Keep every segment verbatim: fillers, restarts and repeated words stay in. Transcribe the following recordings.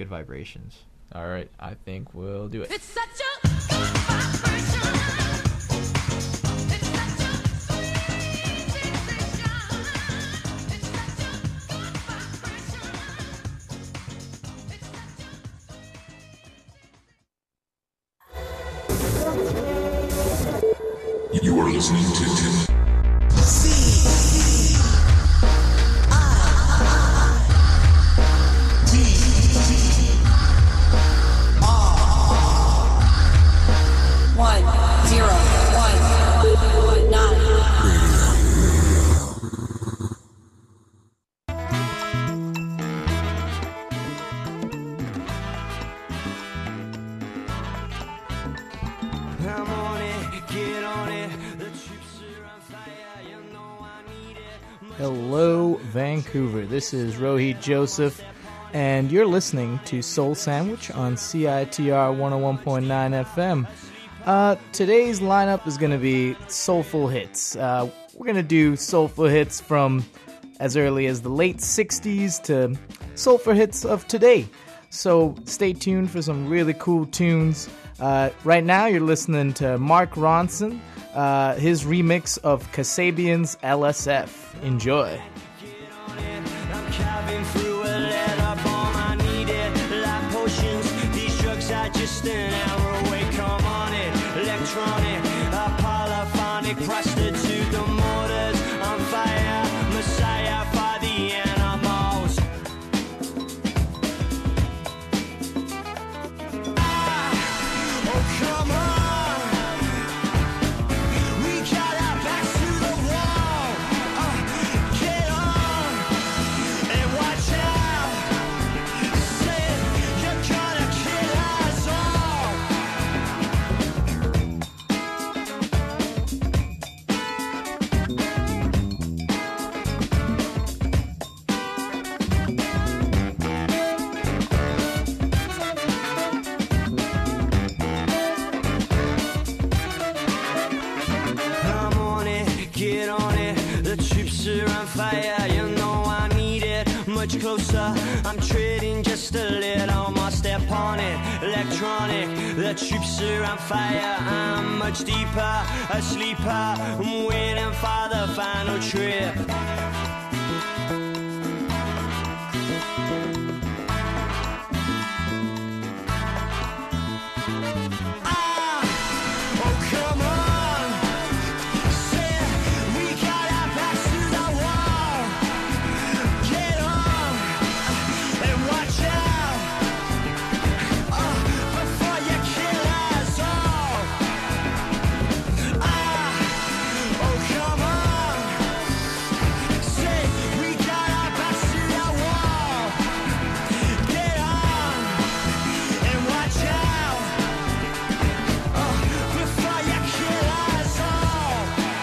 good vibrations. All right, I think we'll do it. It's such a good vibration. It's such a sweet sensation. It's such a good vibration. It's such a... You are listening to One zero one nine. I'm on it, get on it. The troops are on fire, you know I need it. Hello, Vancouver. This is Rohit Joseph, and you're listening to Soul Sandwich on C I T R one oh one point nine F M. Uh, today's lineup is going to be soulful hits. Uh, we're going to do soulful hits from as early as the late sixties to soulful hits of today. So stay tuned for some really cool tunes. Uh, right now, you're listening to Mark Ronson, uh, his remix of Kasabian's L S F. Enjoy. I'm carving through a letter bomb. I need it like potions. These drugs are just an hour away. Come on it, electronic, a polyphonic prostitute. The motors on fire, messiah for the animals. Ah, oh come on, we got our backs to the wall. Uh, get on and watch out. Say you're gonna kill us all. I'm on it, get on it. The troops are on fire, you know I need it. Much closer, I'm treading just a little more. Step on it, electronic. The troops are on fire, I'm much deeper, a sleeper. I'm waiting for the final trip. Ah, oh come on. Say we got our backs to the wall. Get on and watch out uh, before you kill us all. Ah, oh come on. Say we got our backs to the wall. Get on and watch out uh, before you kill us all.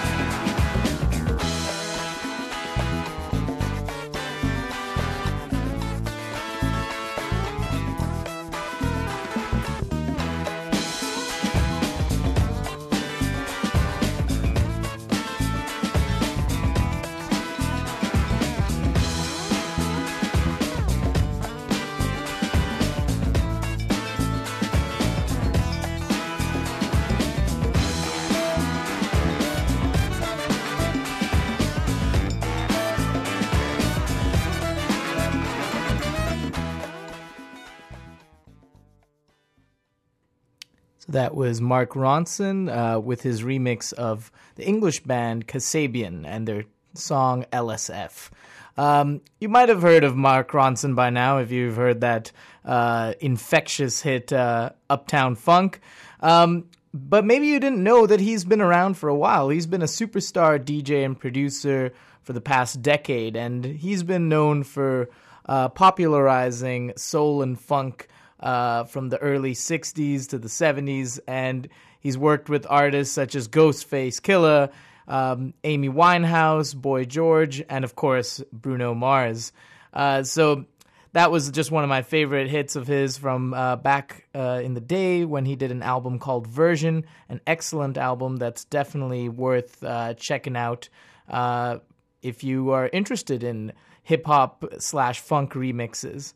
So that was Mark Ronson uh, with his remix of the English band Kasabian and their song L S F. Um, you might have heard of Mark Ronson by now if you've heard that uh, infectious hit uh, Uptown Funk. Um, but maybe you didn't know that he's been around for a while. He's been a superstar D J and producer for the past decade, and he's been known for uh, popularizing soul and funk uh, from the early sixties to the seventies, and he's worked with artists such as Ghostface Killah, um, Amy Winehouse, Boy George, and of course Bruno Mars. Uh, so that was just one of my favorite hits of his from uh, back uh, in the day when he did an album called Version, an excellent album that's definitely worth uh, checking out uh, if you are interested in hip-hop slash funk remixes.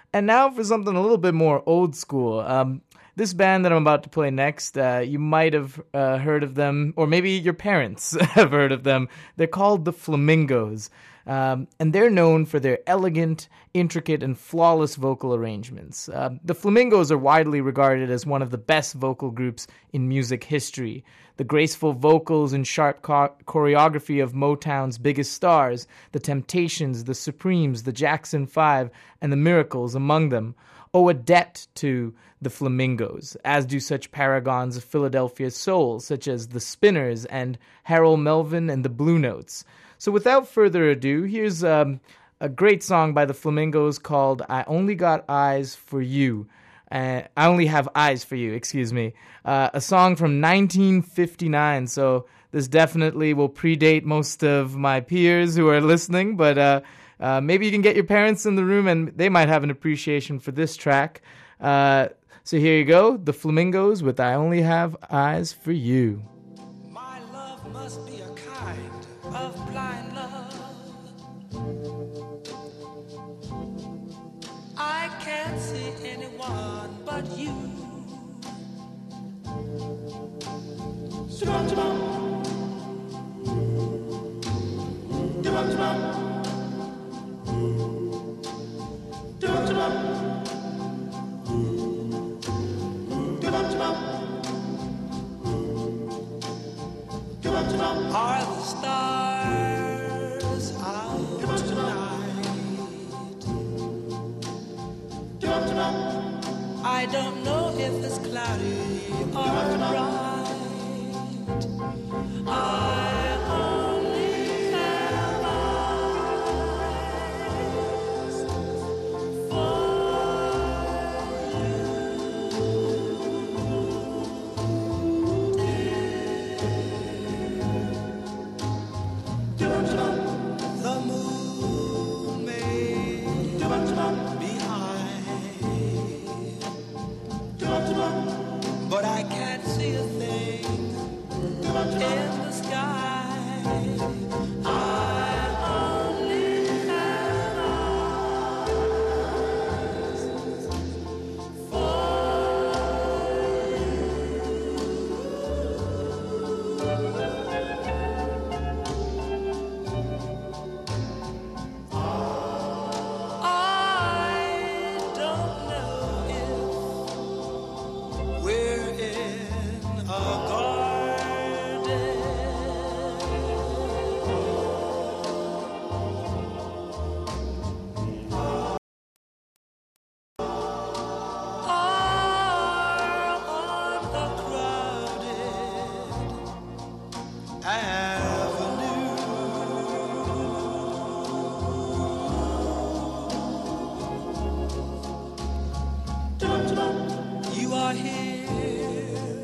And now for something a little bit more old school. Um, this band that I'm about to play next, uh, you might have uh, heard of them, or maybe your parents have heard of them. They're called the Flamingos. Um, and they're known for their elegant, intricate, and flawless vocal arrangements. Uh, the Flamingos are widely regarded as one of the best vocal groups in music history. The graceful vocals and sharp cho- choreography of Motown's biggest stars, the Temptations, the Supremes, the Jackson Five, and the Miracles among them, owe a debt to the Flamingos, as do such paragons of Philadelphia soul, such as the Spinners and Harold Melvin and the Blue Notes. So without further ado, here's um, a great song by the Flamingos called I Only Got Eyes for You. Uh, I Only Have Eyes for You, excuse me. Uh, a song from nineteen fifty-nine, so this definitely will predate most of my peers who are listening, but uh, uh, maybe you can get your parents in the room and they might have an appreciation for this track. Uh, so here you go, the Flamingos with I Only Have Eyes for You. My love must be a kind of blind love. I can't see anyone but you. Are the stars out tonight? I don't know if it's cloudy or bright. I only have eyes for you. The moon may be high, but I can't see a thing in the sky. I only have eyes for I don't know if we're in a garden or on a crowded avenue. You are here,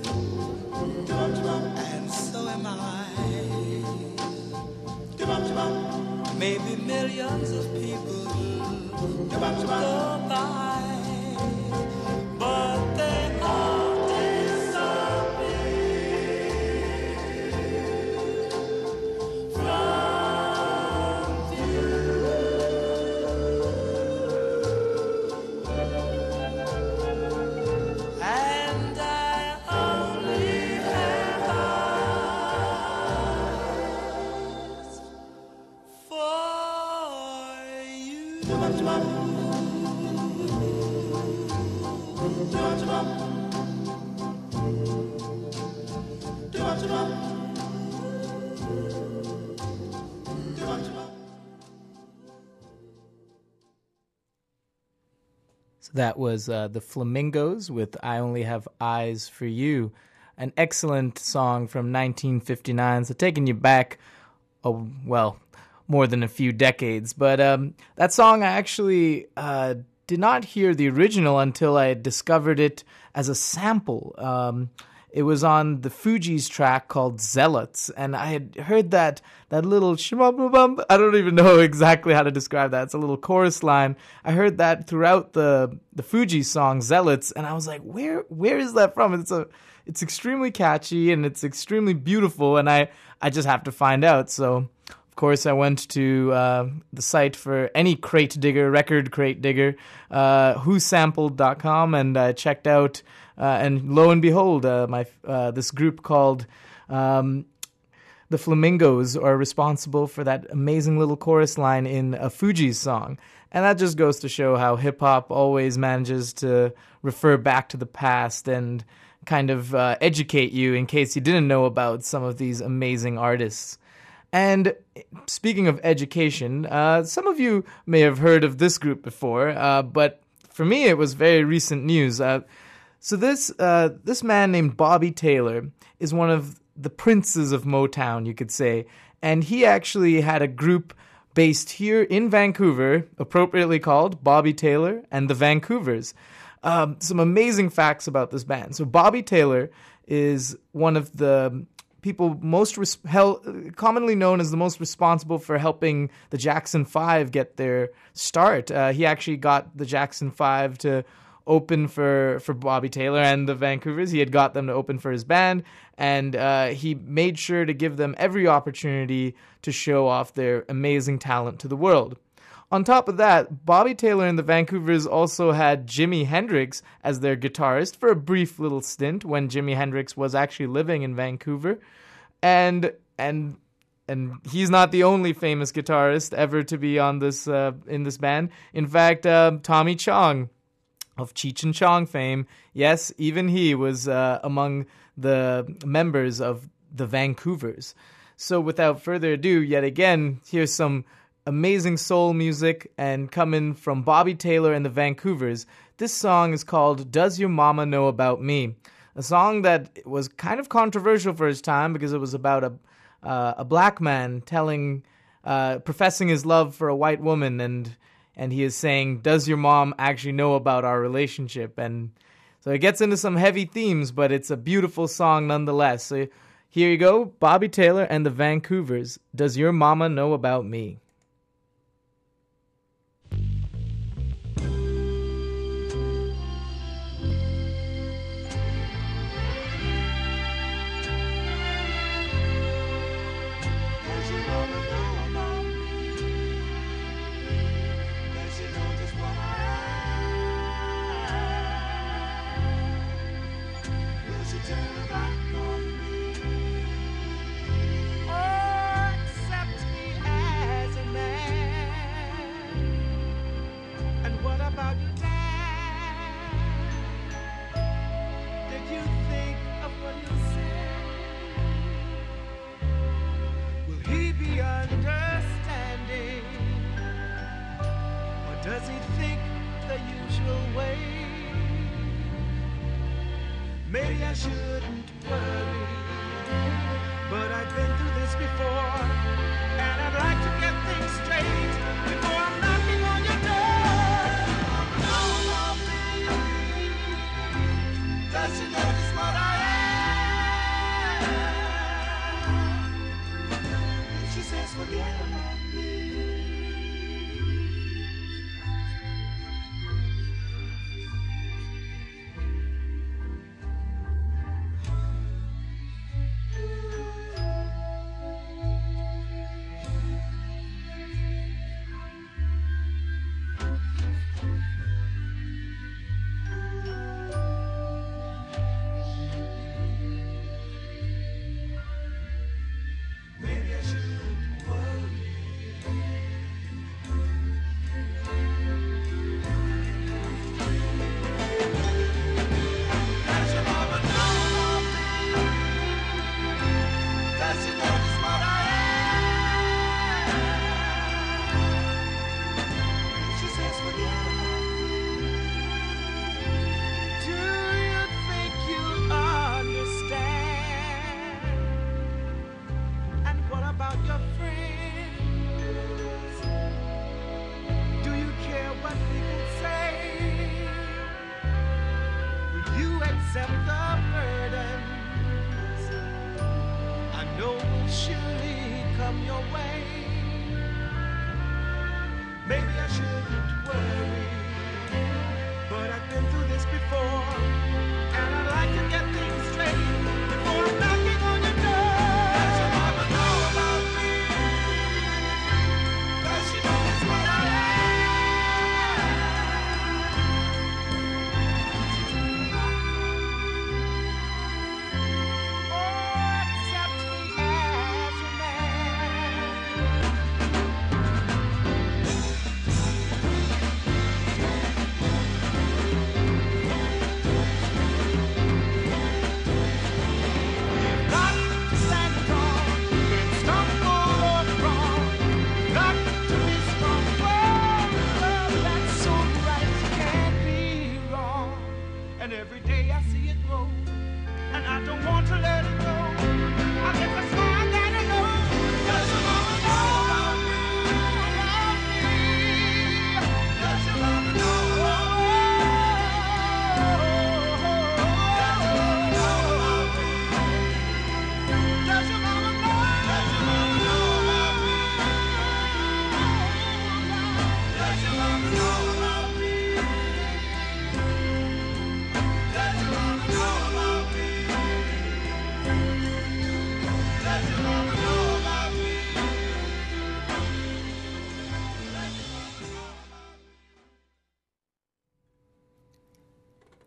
and so am I. Maybe millions of people go by, but they all disappear from view. And I only have eyes for you. So that was uh, the Flamingos with I Only Have Eyes for You. An excellent song from nineteen fifty-nine, so taking you back, oh, well, more than a few decades. But um, that song I actually uh, did not hear the original until I discovered it as a sample. Um, it was on the Fugees track called Zealots, and I had heard that that little shmababum. I don't even know exactly how to describe that. It's a little chorus line. I heard that throughout the the Fugees song Zealots, and I was like, where where is that from? It's a it's extremely catchy and it's extremely beautiful, and I I just have to find out. So Of course, I went to uh, the site for any crate digger, record crate digger, uh, who sampled dot com, and I checked out, uh, and lo and behold, uh, my uh, this group called um, the Flamingos are responsible for that amazing little chorus line in a Fugees song. And that just goes to show how hip-hop always manages to refer back to the past and kind of uh, educate you in case you didn't know about some of these amazing artists. And speaking of education, uh, some of you may have heard of this group before, uh, but for me it was very recent news. Uh, so this uh, this man named Bobby Taylor is one of the princes of Motown, you could say, and he actually had a group based here in Vancouver, appropriately called Bobby Taylor and the Vancouvers. Um, some amazing facts about this band. So Bobby Taylor is one of the people most res- hel- commonly known as the most responsible for helping the Jackson Five get their start. Uh, he actually got the Jackson Five to open for, for Bobby Taylor and the Vancouvers. He had got them to open for his band, and uh, he made sure to give them every opportunity to show off their amazing talent to the world. On top of that, Bobby Taylor and the Vancouvers also had Jimi Hendrix as their guitarist for a brief little stint when Jimi Hendrix was actually living in Vancouver. And and and he's not the only famous guitarist ever to be on this uh, in this band. In fact, uh, Tommy Chong of Cheech and Chong fame, yes, even he was uh, among the members of the Vancouvers. So without further ado, yet again, here's some amazing soul music, and coming from Bobby Taylor and the Vancouvers. This song is called Does Your Mama Know About Me? A song that was kind of controversial for his time because it was about a uh, a black man telling, uh, professing his love for a white woman, and and he is saying, does your mom actually know about our relationship? And so it gets into some heavy themes, but it's a beautiful song nonetheless. So here you go, Bobby Taylor and the Vancouvers, Does Your Mama Know About Me? Does he think the usual way? Maybe I shouldn't worry, but I've been through this before, and I'd like to get things straight before I'm knocking on your door. Oh, baby, does she notice what I am? She says forget about me.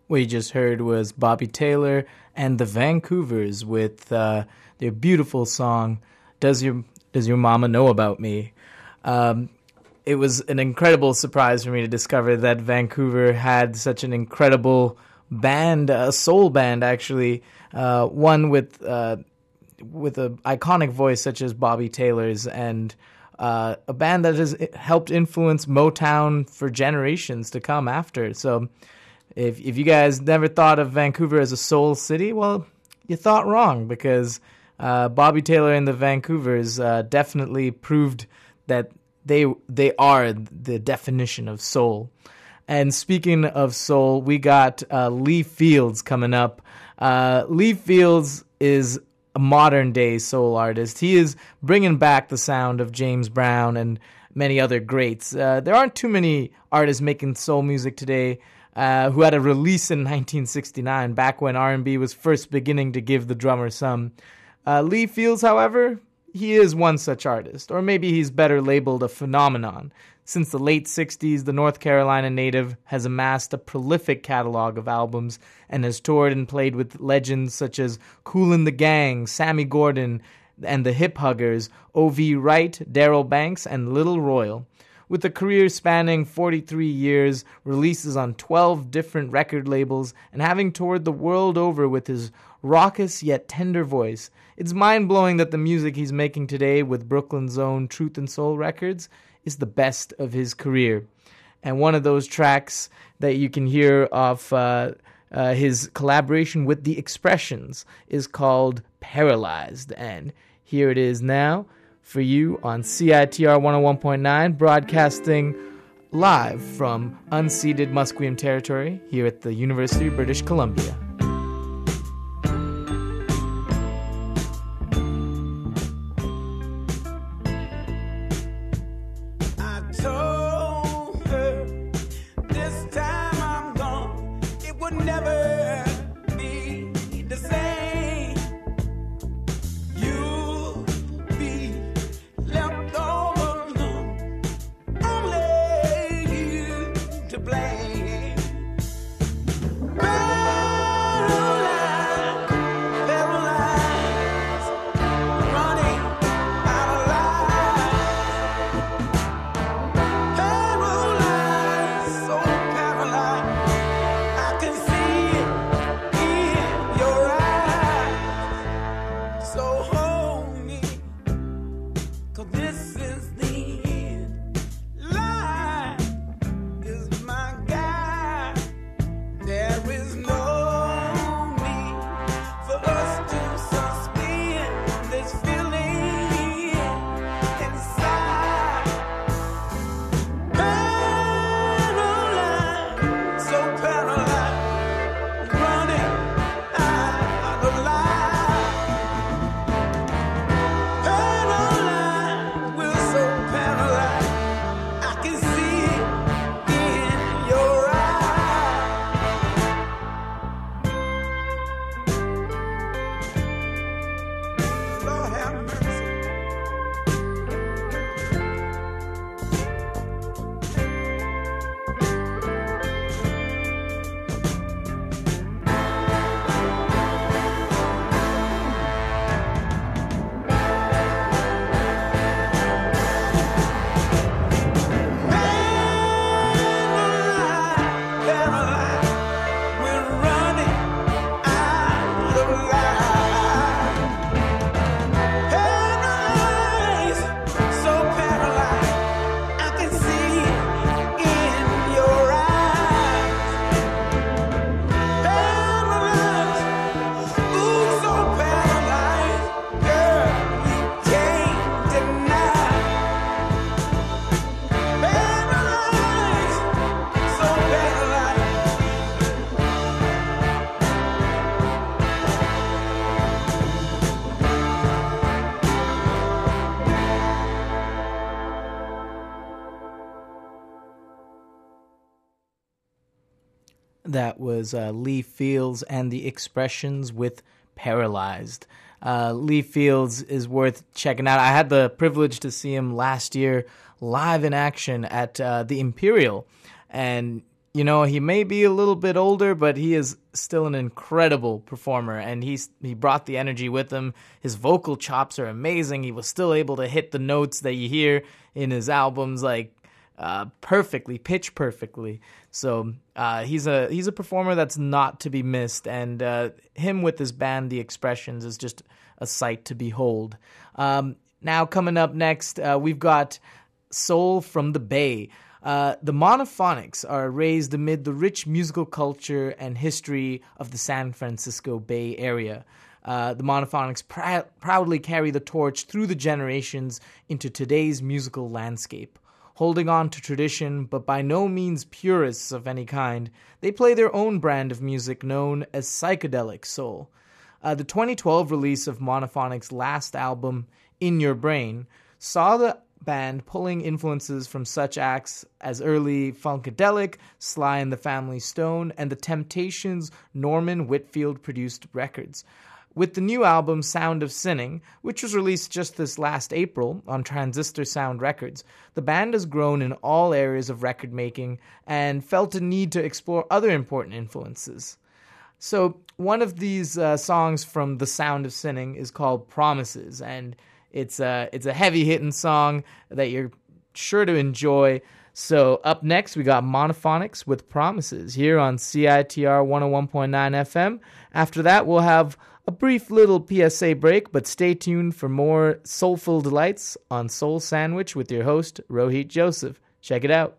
What you just heard was Bobby Taylor and the Vancouvers with uh, their beautiful song, Does Your Does Your Mama Know About Me? Um, it was an incredible surprise for me to discover that Vancouver had such an incredible band, a soul band actually, uh, one with uh, with an iconic voice such as Bobby Taylor's, and uh, a band that has helped influence Motown for generations to come after. So if if you guys never thought of Vancouver as a soul city, well, you thought wrong, because uh, Bobby Taylor and the Vancouvers uh, definitely proved that they they are the definition of soul. And speaking of soul, we got uh, Lee Fields coming up. Uh, Lee Fields is a modern-day soul artist. He is bringing back the sound of James Brown and many other greats. Uh, there aren't too many artists making soul music today uh, who had a release in nineteen sixty-nine, back when R and B was first beginning to give the drummer some. Uh, Lee Fields, however, he is one such artist, or maybe he's better labeled a phenomenon. Since the late sixties, the North Carolina native has amassed a prolific catalog of albums and has toured and played with legends such as Kool and the Gang, Sammy Gordon, and the Hip Huggers, O V Wright, Daryl Banks, and Little Royal. With a career spanning forty-three years, releases on twelve different record labels, and having toured the world over with his raucous yet tender voice, it's mind-blowing that the music he's making today with Brooklyn's own Truth and Soul Records is the best of his career. And one of those tracks that you can hear off uh, uh, his collaboration with The Expressions is called Paralyzed. And here it is now for you on C I T R one oh one point nine, broadcasting live from unceded Musqueam territory here at the University of British Columbia. I told her this time I'm gone, it would never be the same. You'll be left all alone, only you to blame. Paralyzed, paralyzed, running out of life. Paralyzed, so paralyzed, I can see it in your eyes. So hold me, 'cause this is the end. Life is my guide. There is no need for us to suspend this feeling inside. Paralyzed, so paralyzed, running out of life. Paralyzed, we're so paralyzed, I can see it in your eyes. Lord have mercy. Paralyzed, paralyzed, we're running out of life. Paralyzed, so paralyzed, I can see it in your eyes. Paralyzed, ooh, so paralyzed, girl, you can't deny. Paralyzed, so paralyzed. That was uh, Lee Fields and The Expressions with Paralyzed. Uh, Lee Fields is worth checking out. I had the privilege to see him last year live in action at uh, the Imperial. And you know, he may be a little bit older, but he is still an incredible performer, and he's he brought the energy with him. His vocal chops are amazing. He was still able to hit the notes that you hear in his albums, like uh, perfectly, pitch perfectly. So uh, he's a he's a performer that's not to be missed, and uh, him with his band, The Expressions, is just a sight to behold. Um, now coming up next, uh, we've got Soul from the Bay. Uh, the Monophonics are raised amid the rich musical culture and history of the San Francisco Bay Area. Uh, the Monophonics pr- proudly carry the torch through the generations into today's musical landscape. Holding on to tradition, but by no means purists of any kind, they play their own brand of music known as psychedelic soul. Uh, the twenty twelve release of Monophonics' last album, In Your Brain, saw the band pulling influences from such acts as early Funkadelic, Sly and the Family Stone, and the Temptations' Norman Whitfield-produced records. With the new album Sound of Sinning, which was released just this last April on Transistor Sound Records, the band has grown in all areas of record making and felt a need to explore other important influences. So one of these uh, songs from The Sound of Sinning is called Promises, and It's a, it's a heavy-hitting song that you're sure to enjoy. So up next, we got Monophonics with Promises here on C I T R one oh one point nine F M. After that, we'll have a brief little P S A break, but stay tuned for more soulful delights on Soul Sandwich with your host, Rohit Joseph. Check it out.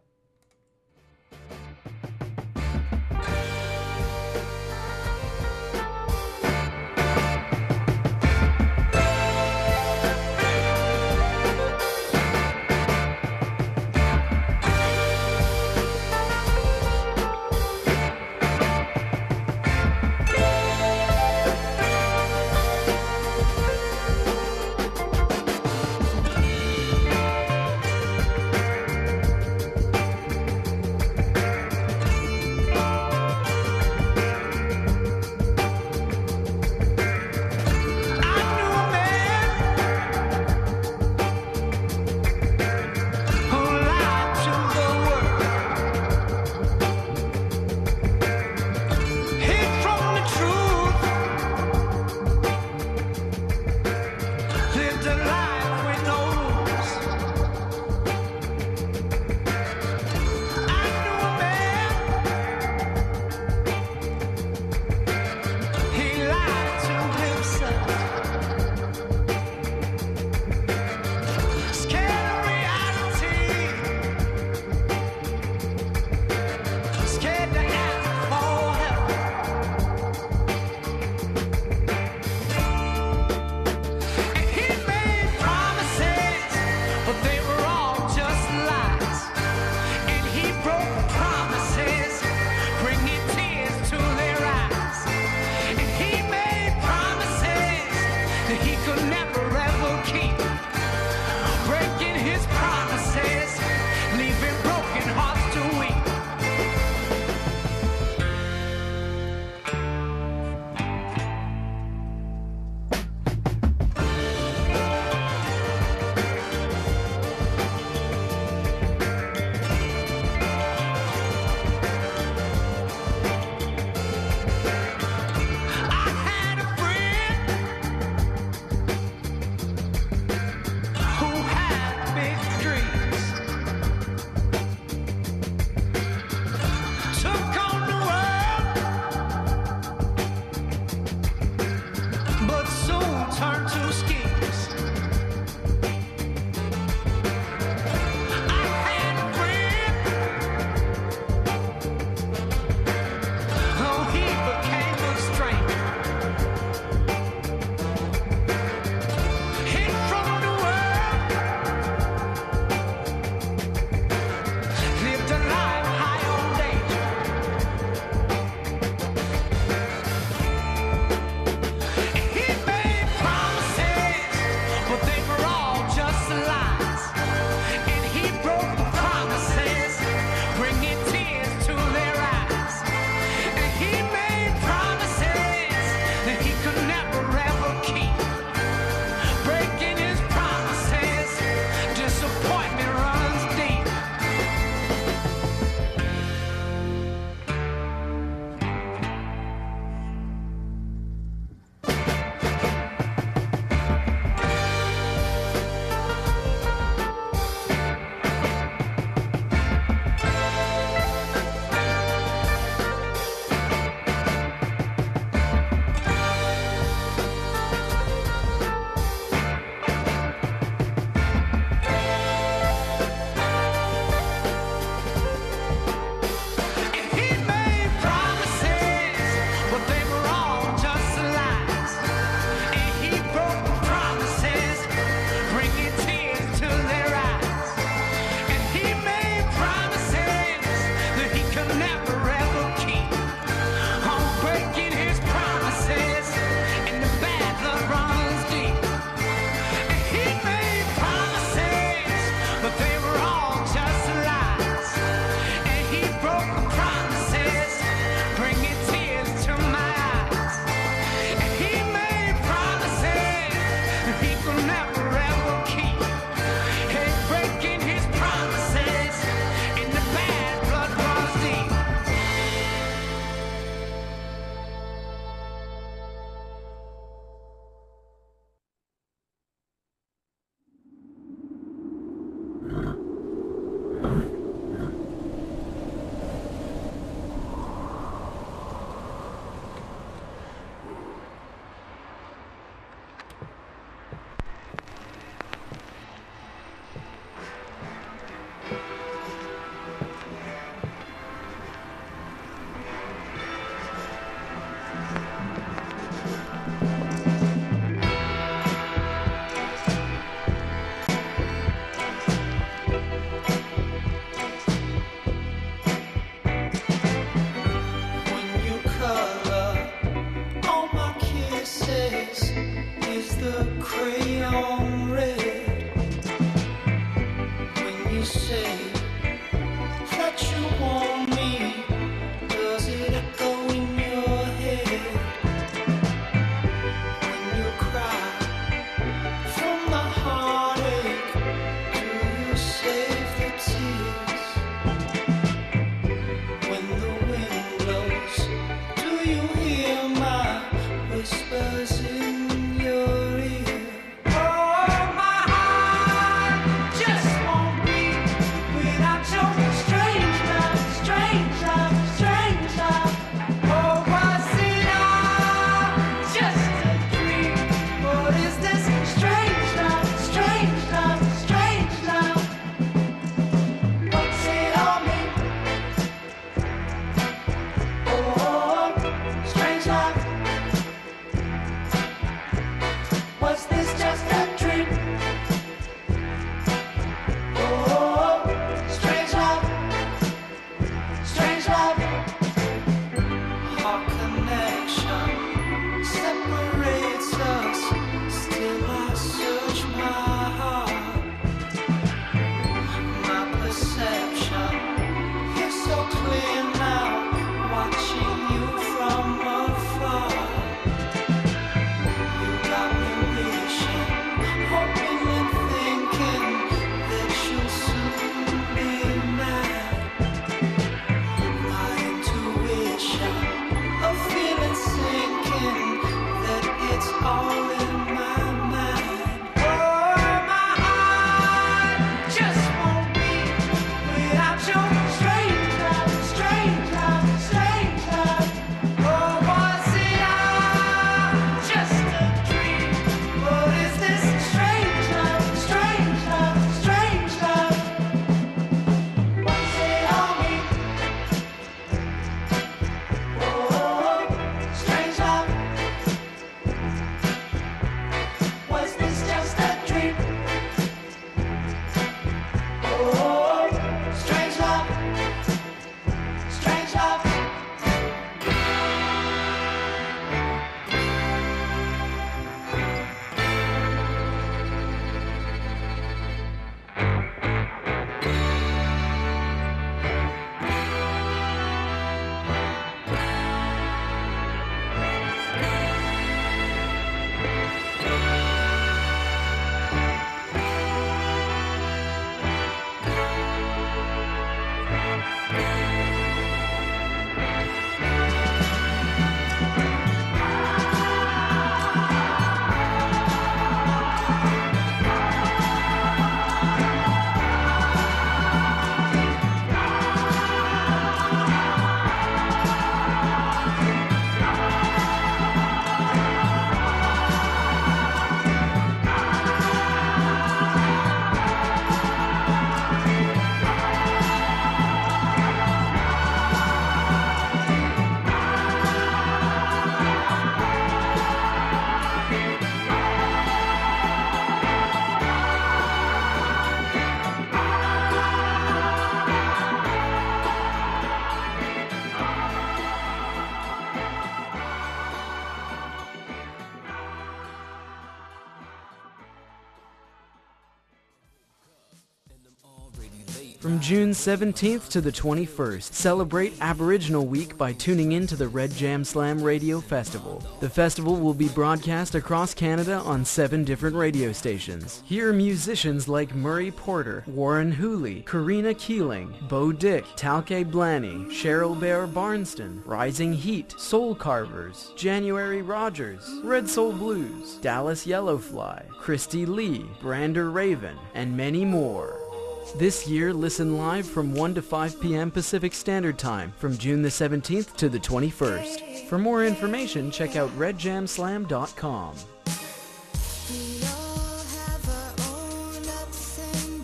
From June seventeenth to the twenty-first, celebrate Aboriginal Week by tuning in to the Red Jam Slam Radio Festival. The festival will be broadcast across Canada on seven different radio stations. Hear musicians like Murray Porter, Warren Hooley, Karina Keeling, Bo Dick, Talcay Blaney, Cheryl Bear Barnston, Rising Heat, Soul Carvers, January Rogers, Red Soul Blues, Dallas Yellowfly, Christy Lee, Brander Raven, and many more. This year, listen live from one to five p.m. Pacific Standard Time from June the seventeenth to the twenty-first. For more information, check out red jam slam dot com. We all have our own ups and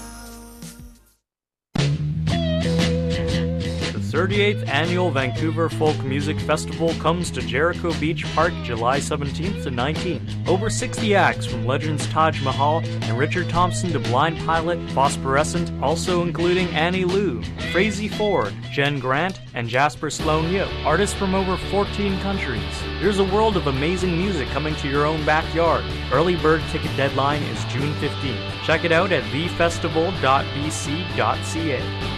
downs. The thirty-eighth Annual Vancouver Folk Music Festival comes to Jericho Beach Park July seventeenth to nineteenth. Over sixty acts from legends Taj Mahal and Richard Thompson to Blind Pilot, Phosphorescent, also including Annie Lou, Frazee Ford, Jen Grant, and Jasper Sloan Yip. Artists from over fourteen countries. There's a world of amazing music coming to your own backyard. Early bird ticket deadline is June fifteenth. Check it out at the festival dot b c dot c a.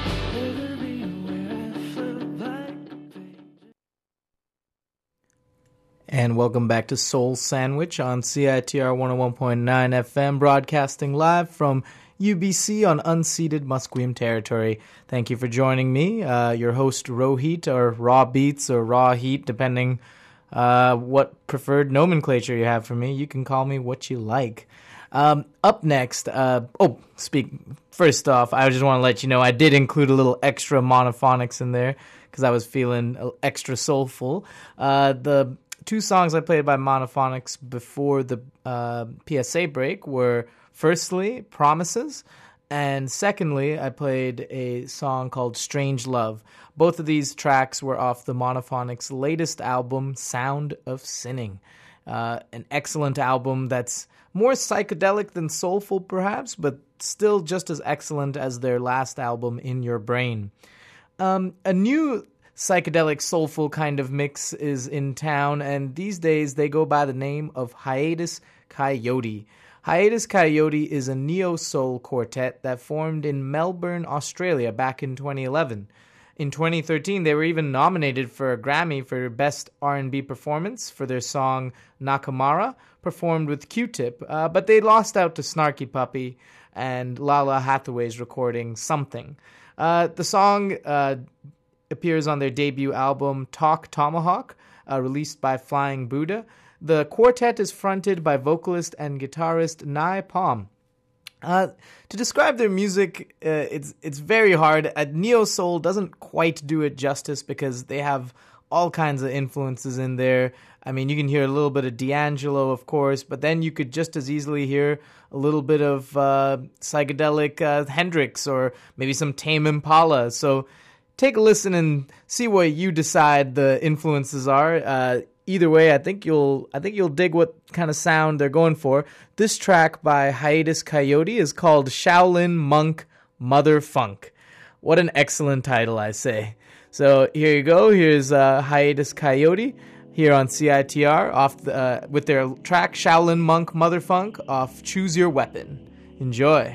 And welcome back to Soul Sandwich on C I T R one oh one point nine F M, broadcasting live from U B C on unceded Musqueam territory. Thank you for joining me, uh, your host Rohit, or Raw Beats, or Raw Heat, depending uh, what preferred nomenclature you have for me. You can call me what you like. Um, up next, uh, oh, speak. First off, I just want to let you know I did include a little extra monophonics in there because I was feeling extra soulful. Uh, the two songs I played by Monophonics before the uh, P S A break were, firstly, Promises, and secondly, I played a song called Strange Love. Both of these tracks were off the Monophonics' latest album, Sound of Sinning. Uh, an excellent album that's more psychedelic than soulful, perhaps, but still just as excellent as their last album, In Your Brain. Um, a new psychedelic soulful kind of mix is in town, and these days they go by the name of Hiatus Kaiyote. Hiatus Kaiyote is a neo-soul quartet that formed in Melbourne, Australia back in twenty eleven. In twenty thirteen, they were even nominated for a Grammy for Best R and B Performance for their song Nakamara, performed with Q-Tip, uh, but they lost out to Snarky Puppy and Lala Hathaway's recording Something. Uh, the song uh, appears on their debut album Talk Tomahawk, uh, released by Flying Buddha. The quartet is fronted by vocalist and guitarist Nai Palm. Uh, to describe their music, uh, it's it's very hard. Uh, Neo Soul doesn't quite do it justice because they have all kinds of influences in there. I mean, you can hear a little bit of D'Angelo, of course, but then you could just as easily hear a little bit of uh, psychedelic uh, Hendrix or maybe some Tame Impala. So take a listen and see what you decide the influences are. Uh, either way, I think you'll I think you'll dig what kind of sound they're going for. This track by Hiatus Kaiyote is called Shaolin Monk Mother Funk. What an excellent title, I say. So here you go. Here's uh, Hiatus Kaiyote here on C I T R off the, uh, with their track Shaolin Monk Mother Funk off Choose Your Weapon. Enjoy.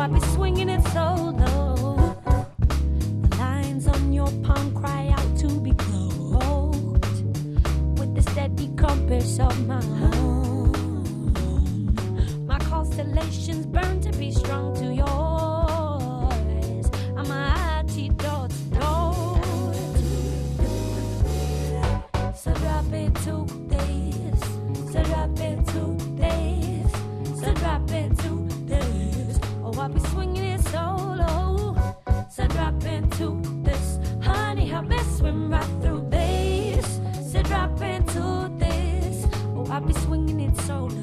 I be swinging it so low. The lines on your palm cry out to be closed with the steady compass of my own. My constellations burn to be strung to yours. I'm a antidote to yours. So drop it to this. So drop it to this. So drop it to this. Oh, I'll be swinging it so low. So drop into this. Honey, help me swim right through this. So drop into this. Oh, I'll be swinging it so low.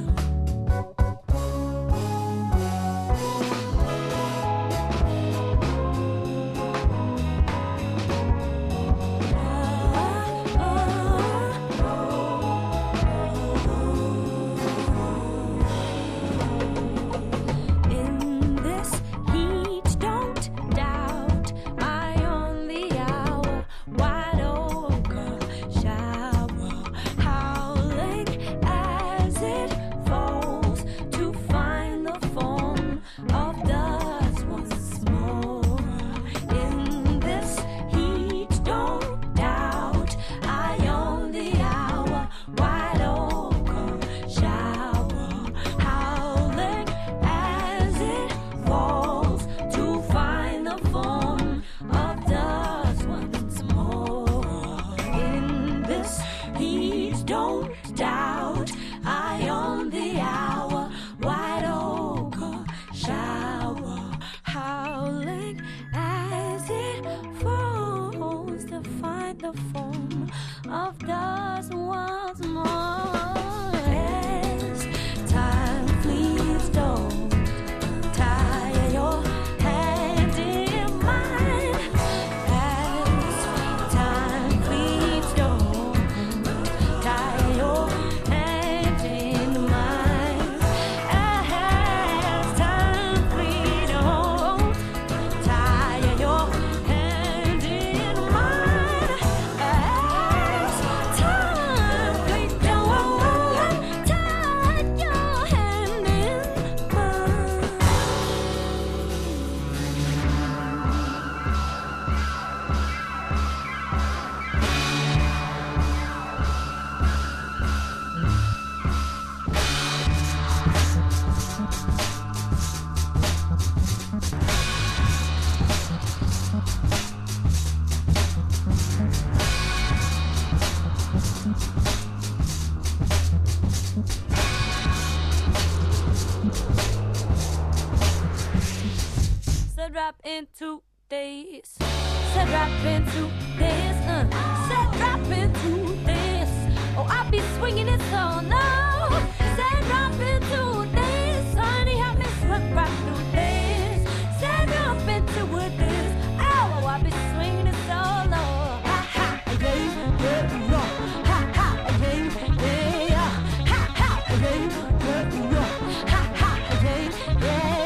Drop into this. Said drop into this. Uh. Said drop into this. Oh, I'll be swinging it so low. Said drop into this. Honey, help me swim right through this. Said drop into this. Oh, I'll be swinging it so low. Ha ha, yeah, yeah, yeah. Ha ha, yeah, yeah. Ha ha, yeah, yeah, yeah. Ha ha, yeah, yeah.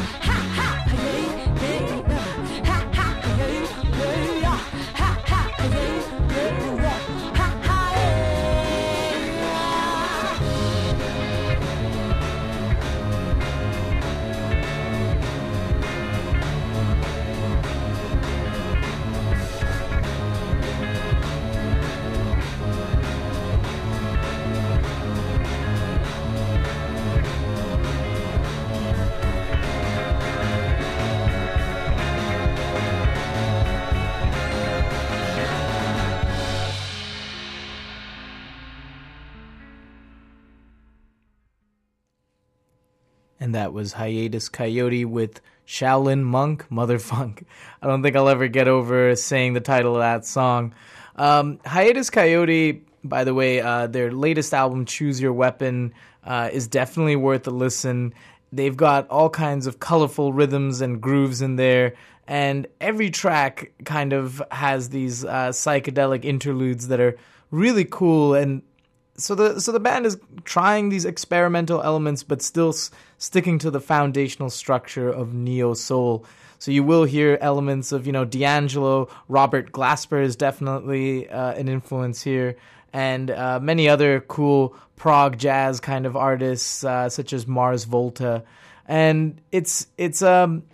And that was Hiatus Coyote with Shaolin Monk, Mother Funk. I don't think I'll ever get over saying the title of that song. Um, Hiatus Coyote, by the way, uh, their latest album, Choose Your Weapon, uh, is definitely worth a listen. They've got all kinds of colorful rhythms and grooves in there, and every track kind of has these uh, psychedelic interludes that are really cool. And So the so the band is trying these experimental elements, but still s- sticking to the foundational structure of neo soul. So you will hear elements of, you know, D'Angelo. Robert Glasper is definitely uh, an influence here, and uh, many other cool prog jazz kind of artists, uh, such as Mars Volta. And it's it's um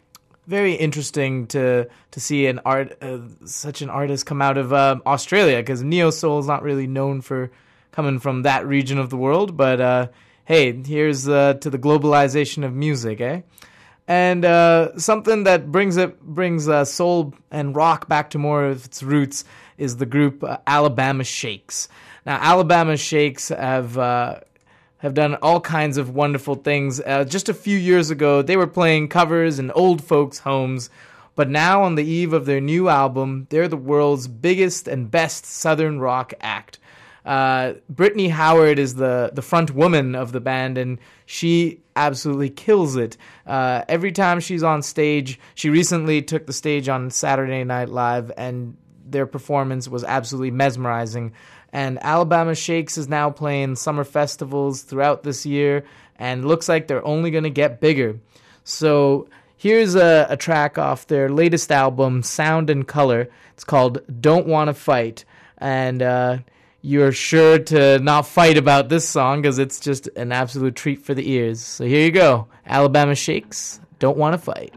very interesting to to see an art uh, such an artist come out of uh, Australia, because neo soul is not really known for coming from that region of the world. But uh, hey, here's uh, to the globalization of music, eh? And uh, something that brings it brings uh, soul and rock back to more of its roots is the group uh, Alabama Shakes. Now, Alabama Shakes have uh, have done all kinds of wonderful things. Uh, just a few years ago, they were playing covers in old folks' homes, but now on the eve of their new album, they're the world's biggest and best Southern rock act. Uh, Brittany Howard is the, the front woman of the band, and she absolutely kills it. Uh, every time she's on stage, she recently took the stage on Saturday Night Live, and their performance was absolutely mesmerizing. And Alabama Shakes is now playing summer festivals throughout this year, and looks like they're only going to get bigger. So here's a, a track off their latest album, Sound and Color. It's called Don't Wanna Fight. And uh, you're sure to not fight about this song, because it's just an absolute treat for the ears. So here you go. Alabama Shakes, Don't Wanna Fight.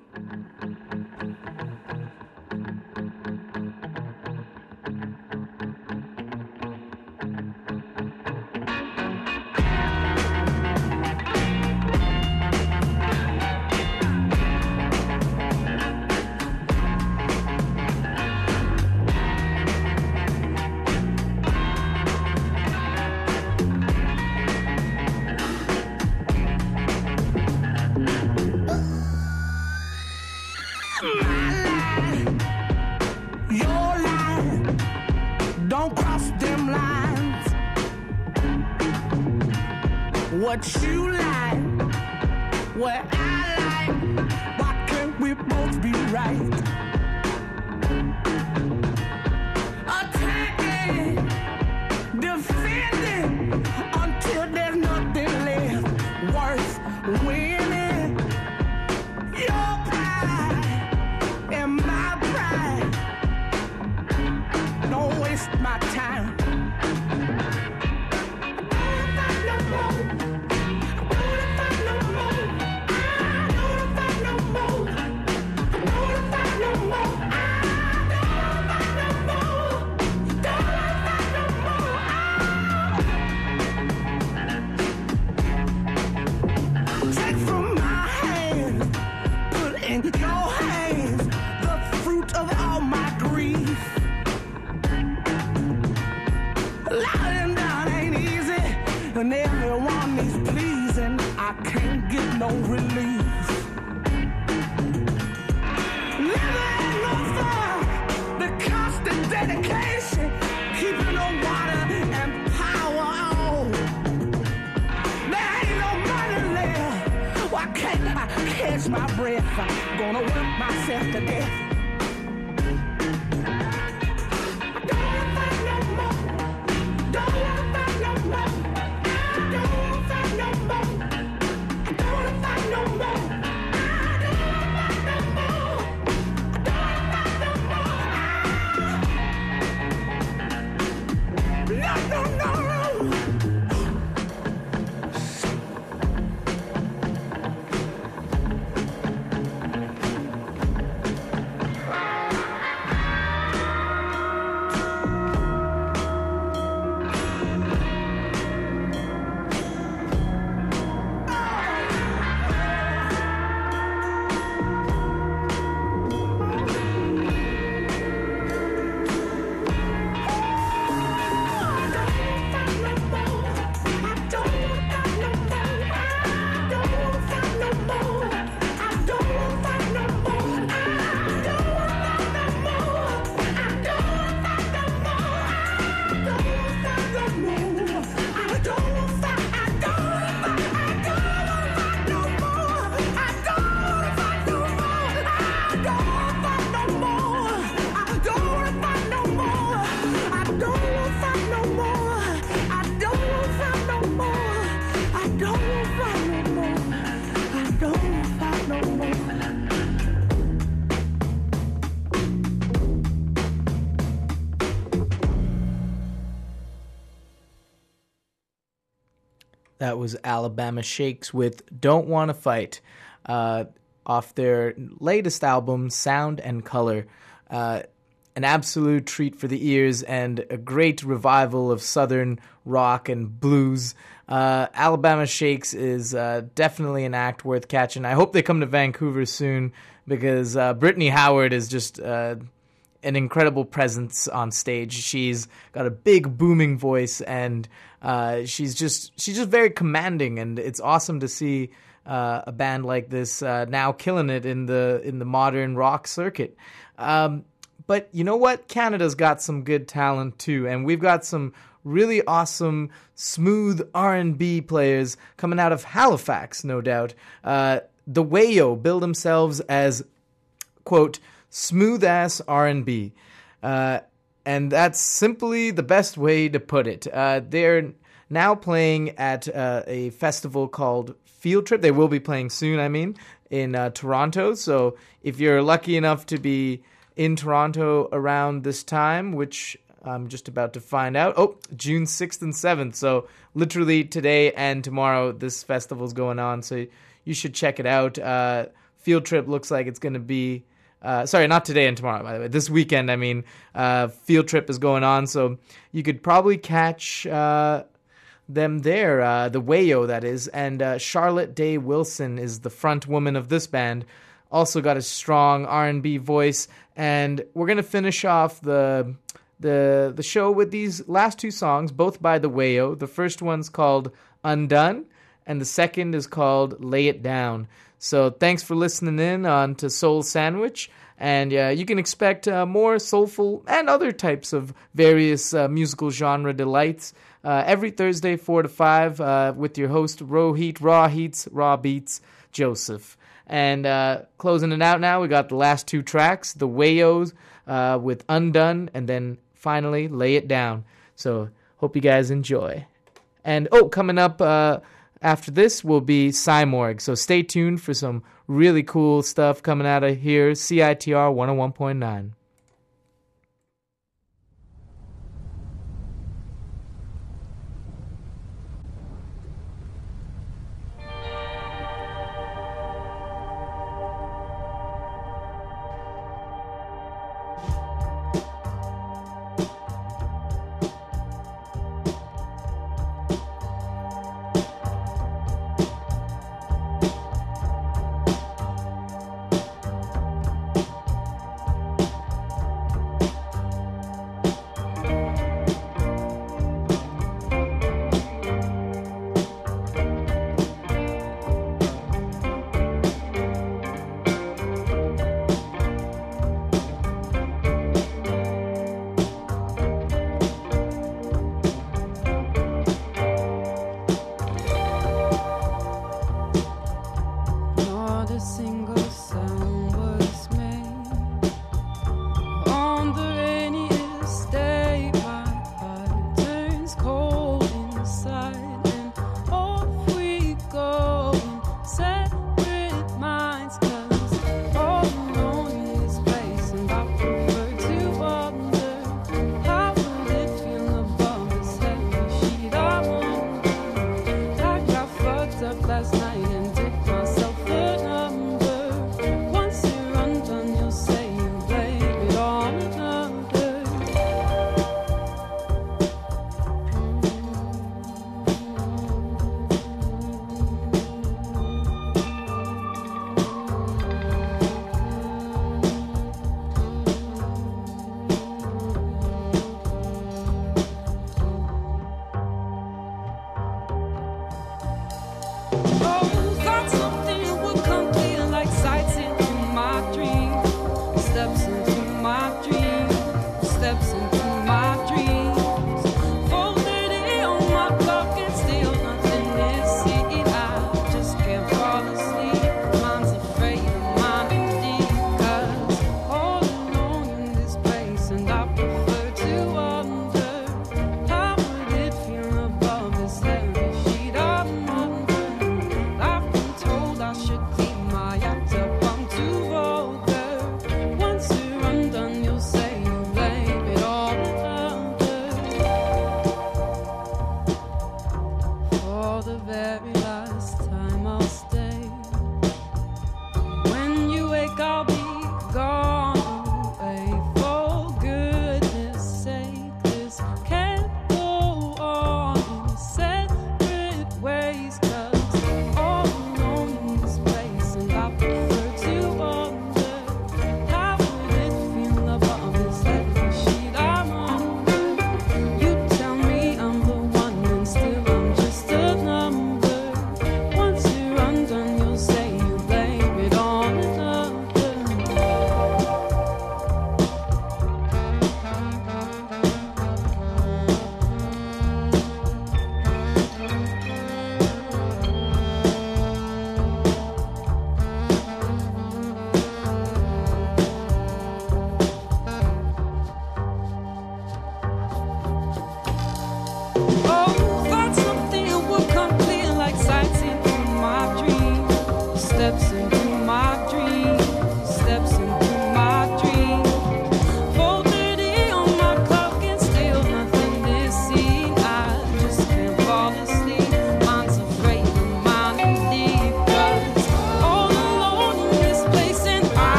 What you like, what I like, why can't we both be right? Attacking, defending, until there's nothing left worth winning. Your pride and my pride, don't waste my time. And everyone is pleasing, I can't get no relief. Living on fire, the constant dedication, keeping the water and power on. There ain't no money left, why can't I catch my breath? I'm gonna work myself to death. That was Alabama Shakes with Don't Wanna Fight. Uh, off their latest album, Sound and Color. Uh, an absolute treat for the ears and a great revival of Southern rock and blues. Uh, Alabama Shakes is uh, definitely an act worth catching. I hope they come to Vancouver soon because uh, Brittany Howard is just uh, an incredible presence on stage. She's got a big booming voice and uh, she's just she's just very commanding, and it's awesome to see uh, a band like this uh, now killing it in the in the modern rock circuit. Um, but you know what? Canada's got some good talent too, and we've got some really awesome, smooth R and B players coming out of Halifax, no doubt. Uh, the Wayo bill themselves as, quote, smooth-ass R and B. Uh, and that's simply the best way to put it. Uh, they're now playing at uh, a festival called Field Trip. They will be playing soon, I mean, in uh, Toronto. So if you're lucky enough to be in Toronto around this time, which I'm just about to find out. Oh, June sixth and seventh. So literally today and tomorrow, this festival's going on. So you should check it out. Uh, Field Trip looks like it's going to be... Uh, sorry, not today and tomorrow, by the way. This weekend, I mean, uh, Field Trip is going on, so you could probably catch uh, them there, uh, the Wayo, that is. And uh, Charlotte Day Wilson is the front woman of this band. Also got a strong R and B voice. And we're going to finish off the, the, the show with these last two songs, both by the Wayo. The first one's called Undone, and the second is called Lay It Down. So thanks for listening in on to Soul Sandwich, and uh, you can expect uh, more soulful and other types of various uh, musical genre delights uh, every Thursday, four to five, uh, with your host, Raw Heat, Raw Heats, Raw Beats, Joseph. And uh, closing it out now, we got the last two tracks, the Wayos uh, with Undone, and then finally Lay It Down. So hope you guys enjoy. And, oh, coming up... Uh, After this will be Cymorg, so stay tuned for some really cool stuff coming out of here, C I T R one oh one point nine.